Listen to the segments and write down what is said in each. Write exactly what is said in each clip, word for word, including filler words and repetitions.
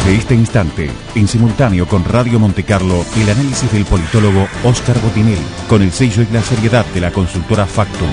Desde este instante, en simultáneo con Radio Montecarlo, el análisis del politólogo Óscar Botinelli, con el sello y la seriedad de la consultora Factum.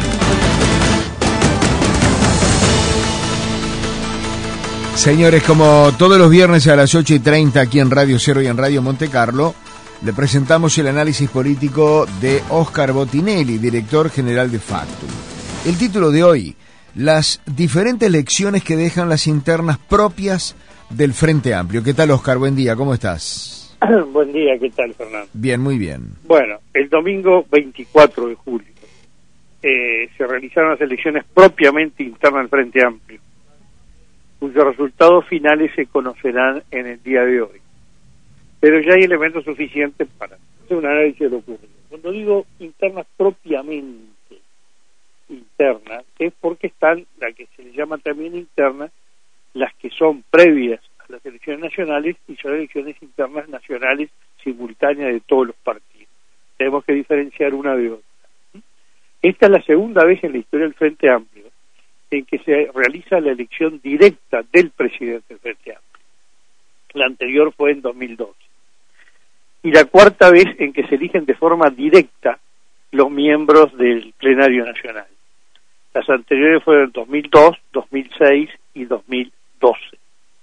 Señores, como todos los viernes a las ocho y treinta aquí en Radio Cero y en Radio Montecarlo, le presentamos el análisis político de Óscar Botinelli, director general de Factum. El título de hoy: las diferentes lecciones que dejan las internas propias del Frente Amplio. ¿Qué tal, Óscar? Buen día, ¿cómo estás? Buen día, ¿qué tal, Fernando? Bien, muy bien. Bueno, el domingo veinticuatro de julio eh, se realizaron las elecciones propiamente internas del Frente Amplio, cuyos resultados finales se conocerán en el día de hoy. Pero ya hay elementos suficientes para hacer un análisis de lo ocurrido. Cuando digo internas propiamente internas, es porque están, la que se le llama también internas, las que son previas a las elecciones nacionales y son elecciones internas nacionales simultáneas de todos los partidos. Tenemos que diferenciar una de otra. Esta es la segunda vez en la historia del Frente Amplio en que se realiza la elección directa del presidente del Frente Amplio. La anterior fue en dos mil doce. Y la cuarta vez en que se eligen de forma directa los miembros del plenario nacional. Las anteriores fueron en dos mil dos, dos mil seis y dos mil doce.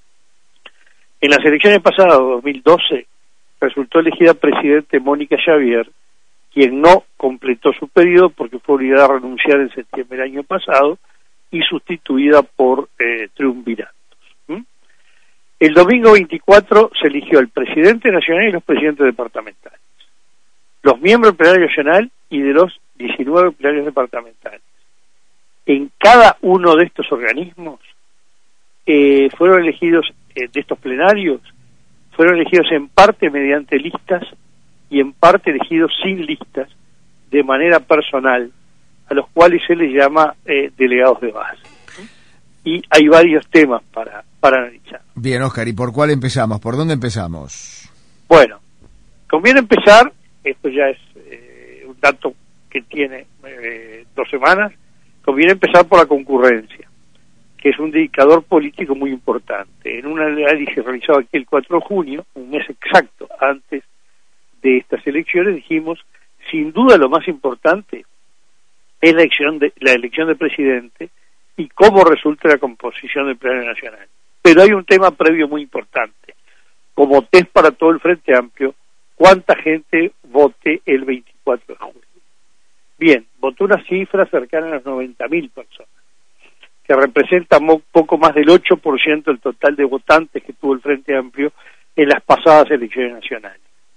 En las elecciones pasadas, dos mil doce, resultó elegida presidente Mónica Xavier, quien no completó su periodo porque fue obligada a renunciar en septiembre del año pasado y sustituida por eh, triunviratos. ¿Mm? El domingo veinticuatro se eligió el presidente nacional y los presidentes departamentales, los miembros del plenario nacional y de los diecinueve plenarios departamentales. En cada uno de estos organismos eh, fueron elegidos, eh, de estos plenarios, fueron elegidos en parte mediante listas y en parte elegidos sin listas, de manera personal, a los cuales se les llama eh, delegados de base. Y hay varios temas para, para analizar. Bien, Óscar, ¿y por cuál empezamos? ¿Por dónde empezamos? Bueno, conviene empezar, esto ya es eh, un dato que tiene eh, dos semanas, conviene empezar por la concurrencia, que es un indicador político muy importante. En un análisis realizado aquí el cuatro de junio, un mes exacto antes de estas elecciones, dijimos, sin duda lo más importante es la elección de, la elección de presidente y cómo resulta la composición del plenario nacional. Pero hay un tema previo muy importante. Como test para todo el Frente Amplio, ¿cuánta gente vote el veinticuatro de julio? Bien, votó una cifra cercana a las noventa mil personas, que representa mo- poco más del ocho por ciento del total de votantes que tuvo el Frente Amplio en las pasadas elecciones nacionales.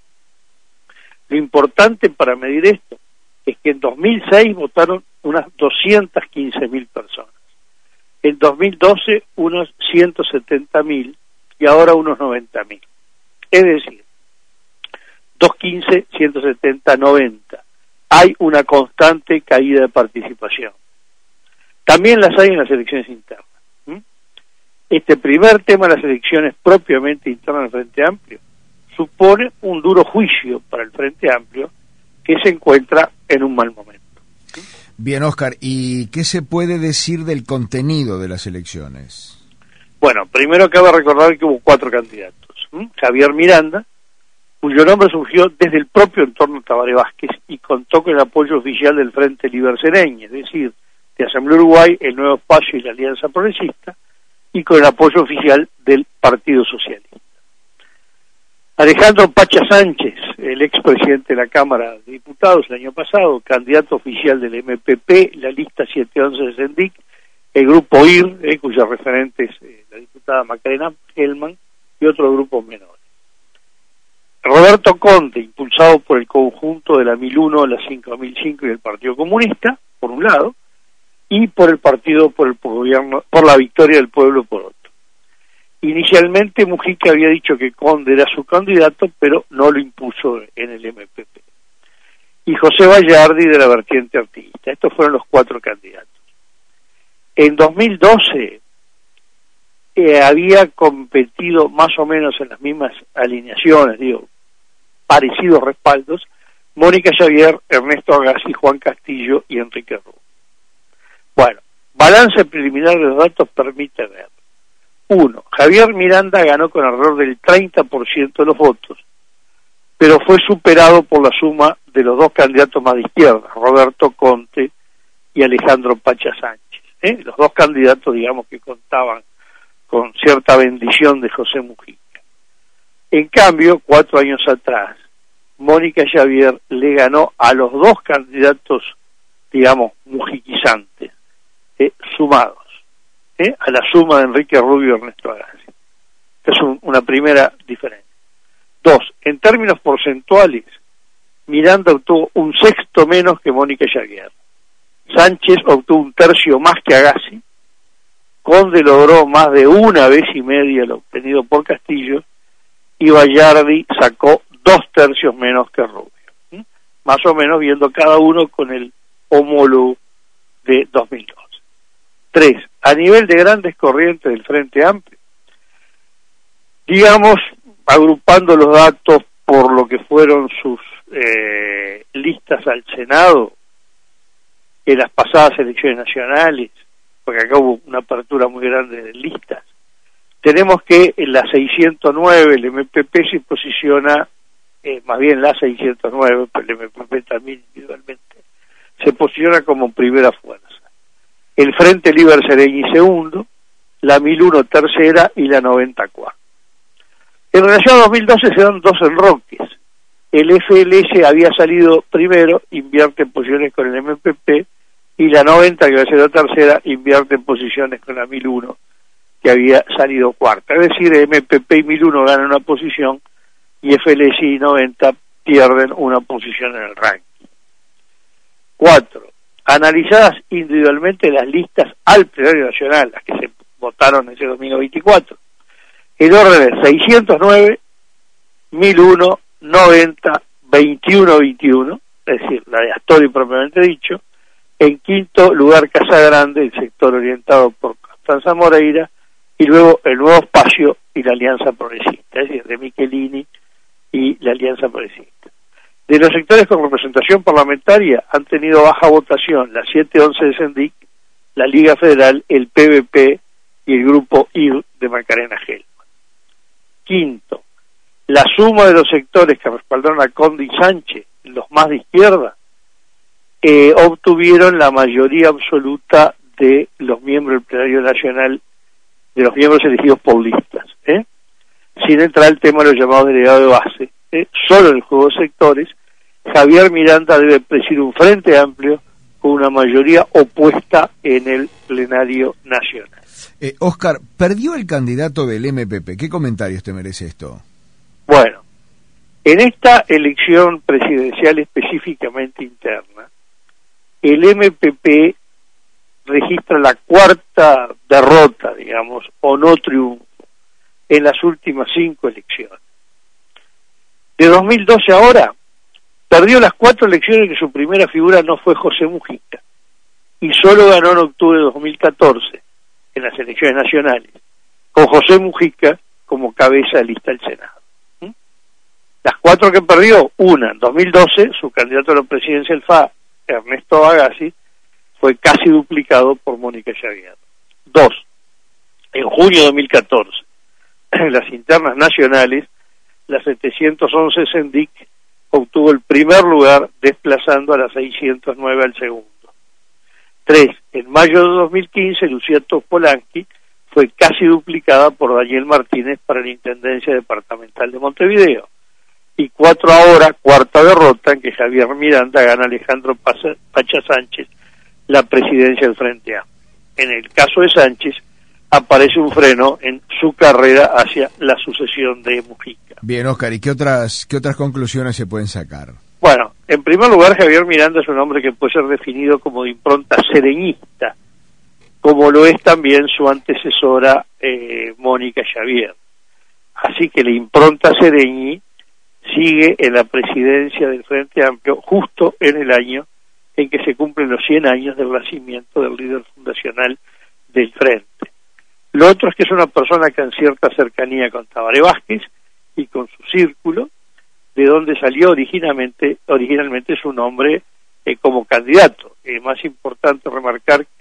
Lo importante para medir esto es que en dos mil seis votaron unas doscientas quince mil personas, en dos mil doce unos ciento setenta mil y ahora unos noventa mil. Es decir, doscientos quince, ciento setenta, noventa. Hay una constante caída de participación. También las hay en las elecciones internas. ¿Mm? Este primer tema de las elecciones propiamente internas del Frente Amplio supone un duro juicio para el Frente Amplio, que se encuentra en un mal momento. Bien, Óscar, ¿y qué se puede decir del contenido de las elecciones? Bueno, primero cabe recordar que hubo cuatro candidatos. ¿Mm? Javier Miranda, cuyo nombre surgió desde el propio entorno Tabaré Vázquez y contó con el apoyo oficial del Frente Libercereño, es decir, de Asamblea Uruguay, el Nuevo Espacio y la Alianza Progresista, y con el apoyo oficial del Partido Socialista. Alejandro Pacha Sánchez, el expresidente de la Cámara de Diputados el año pasado, candidato oficial del M P P, la lista siete once de Sendic, el grupo I R, eh, cuyos referentes eh, la diputada Macarena Hellman y otros grupos menores. Roberto Conte, impulsado por el conjunto de la mil uno, la cinco mil cinco y el Partido Comunista, por un lado, y por el partido por el gobierno, por la victoria del pueblo por otro. Inicialmente Mujica había dicho que Conde era su candidato, pero no lo impuso en el M P P. Y José Vallardi de la vertiente artiguista. Estos fueron los cuatro candidatos. En dos mil doce eh, había competido más o menos en las mismas alineaciones, digo, parecidos respaldos, Mónica Xavier, Ernesto Agassi, Juan Castillo y Enrique Rubio. Bueno, balance preliminar de los datos permite ver Uno, Javier Miranda ganó con alrededor del treinta por ciento de los votos, pero fue superado por la suma de los dos candidatos más de izquierda, Roberto Conte y Alejandro Pacha Sánchez. ¿eh? Los dos candidatos, digamos, que contaban con cierta bendición de José Mujica. En cambio, cuatro años atrás, Mónica Xavier le ganó a los dos candidatos, digamos, mujiquizantes, eh, sumados, eh, a la suma de Enrique Rubio y Ernesto Agassi. Es un, una primera diferencia. Dos, en términos porcentuales, Miranda obtuvo un sexto menos que Mónica Xavier. Sánchez obtuvo un tercio más que Agassi. Conde logró más de una vez y media lo obtenido por Castillo, y Bayardi sacó dos tercios menos que Rubio. ¿Mm? Más o menos viendo cada uno con el homólogo de dos mil dos. Tres, a nivel de grandes corrientes del Frente Amplio, digamos, agrupando los datos por lo que fueron sus eh, listas al Senado en las pasadas elecciones nacionales, porque acá hubo una apertura muy grande de listas, tenemos que en la seiscientos nueve el M P P se posiciona, eh, más bien la seiscientos nueve, pero el M P P también individualmente, se posiciona como primera fuerza. El Frente Liber Seregni segundo, la mil uno tercera y la noventa cuarta. En relación a dos mil doce se dan dos enroques. El F L S había salido primero, invierte en posiciones con el M P P, y la noventa, que va a ser la tercera, invierte en posiciones con la mil uno, que había salido cuarta. Es decir, M P P y mil uno ganan una posición, y F L S y noventa pierden una posición en el ranking. Cuatro, analizadas individualmente las listas al plenario nacional, las que se votaron en ese domingo veinticuatro, el orden es seiscientos nueve, mil uno, noventa, veintiuno veintiuno, es decir, la de Astori propiamente dicho. En quinto lugar, Casa Grande, el sector orientado por Constanza Moreira, y luego el Nuevo Espacio y la Alianza Progresista, es decir, de Michelini y la Alianza Progresista. De los sectores con representación parlamentaria han tenido baja votación la siete once de Sendic, la Liga Federal, el P V P y el Grupo I R de Macarena Gelman. Quinto, la suma de los sectores que respaldaron a Conde y Sánchez, los más de izquierda, eh, obtuvieron la mayoría absoluta de los miembros del plenario nacional, de los miembros elegidos por listas, ¿eh? sin entrar el tema de los llamados delegados de base. ¿eh? Solo en el juego de sectores, Javier Miranda debe presidir un frente amplio con una mayoría opuesta en el plenario nacional. Eh, Oscar, perdió el candidato del M P P. ¿Qué comentarios te merece esto? Bueno, en esta elección presidencial específicamente interna, el M P P registra la cuarta derrota, digamos, o no triunfo, en las últimas cinco elecciones. De dos mil doce a ahora, perdió las cuatro elecciones que su primera figura no fue José Mujica, y solo ganó en octubre de dos mil catorce, en las elecciones nacionales, con José Mujica como cabeza de lista del Senado. ¿Mm? Las cuatro que perdió, una, en dos mil doce, su candidato a la presidencia del F A, Ernesto Agassi, fue casi duplicado por Mónica Xavier. Dos, en junio de dos mil catorce, en las internas nacionales, la setecientos once Sendic obtuvo el primer lugar, desplazando a la seiscientos nueve al segundo. Tres, en mayo de dos mil quince, Lucía Topolansky fue casi duplicada por Daniel Martínez para la Intendencia Departamental de Montevideo. Y cuatro ahora, cuarta derrota, en que Javier Miranda gana a Alejandro Pacha Sánchez la presidencia del Frente Amplio. En el caso de Sánchez, aparece un freno en su carrera hacia la sucesión de Mujica. Bien, Oscar, ¿y qué otras, qué otras conclusiones se pueden sacar? Bueno, en primer lugar, Javier Miranda es un hombre que puede ser definido como de impronta sereñista, como lo es también su antecesora eh, Mónica Xavier. Así que la impronta Seregni sigue en la presidencia del Frente Amplio justo en el año en que se cumplen los cien años del nacimiento del líder fundacional del Frente. Lo otro es que es una persona que en cierta cercanía con Tabaré Vázquez y con su círculo, de donde salió originalmente, originalmente su nombre eh, como candidato. Es más importante remarcar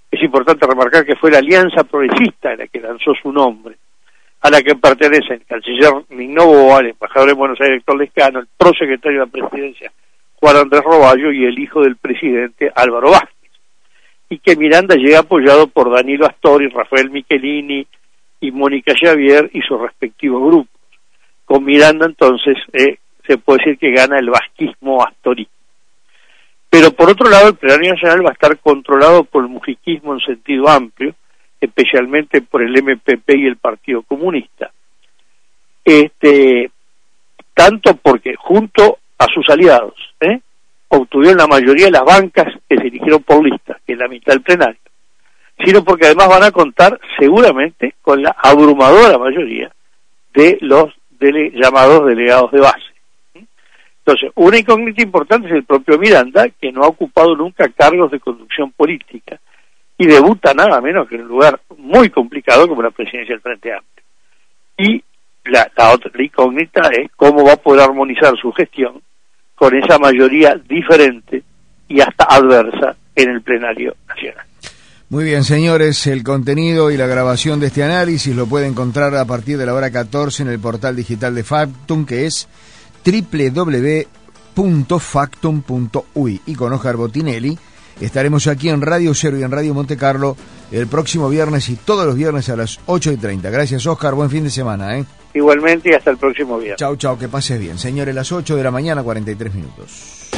Es importante remarcar que fue la Alianza Progresista la que lanzó su nombre, a la que pertenecen el canciller Novoa, el embajador en Buenos Aires, Héctor Lescano, el prosecretario de la Presidencia, Juan Andrés Roballo, y el hijo del presidente, Álvaro Vázquez, y que Miranda llega apoyado por Danilo Astori, Rafael Michelini y Mónica Xavier y sus respectivos grupos. Con Miranda, entonces, eh, se puede decir que gana el vasquismo astorista. Pero por otro lado, el plenario nacional va a estar controlado por el mujiquismo en sentido amplio, especialmente por el M P P y el Partido Comunista. Este, tanto porque junto a sus aliados, ¿eh? obtuvieron la mayoría de las bancas que se eligieron por lista, que es la mitad del plenario, sino porque además van a contar seguramente con la abrumadora mayoría de los dele- llamados delegados de base. Entonces, una incógnita importante es el propio Miranda, que no ha ocupado nunca cargos de conducción política y debuta nada menos que en un lugar muy complicado como la presidencia del Frente Amplio. Y la, la otra la incógnita es cómo va a poder armonizar su gestión con esa mayoría diferente y hasta adversa en el plenario nacional. Muy bien, señores, el contenido y la grabación de este análisis lo pueden encontrar a partir de la hora catorce en el portal digital de Factum, que es doble u doble u doble u punto factum punto u y. Y con Oscar Botinelli estaremos aquí en Radio Cero y en Radio Monte Carlo el próximo viernes y todos los viernes a las ocho y treinta. Gracias, Oscar, buen fin de semana, ¿eh? Igualmente, y hasta el próximo viernes. Chau, chau, que pases bien. Señores, las ocho de la mañana, cuarenta y tres minutos.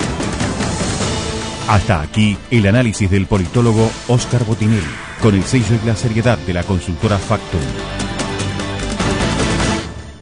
Hasta aquí el análisis del politólogo Oscar Botinelli, con el sello y la seriedad de la consultora Factum.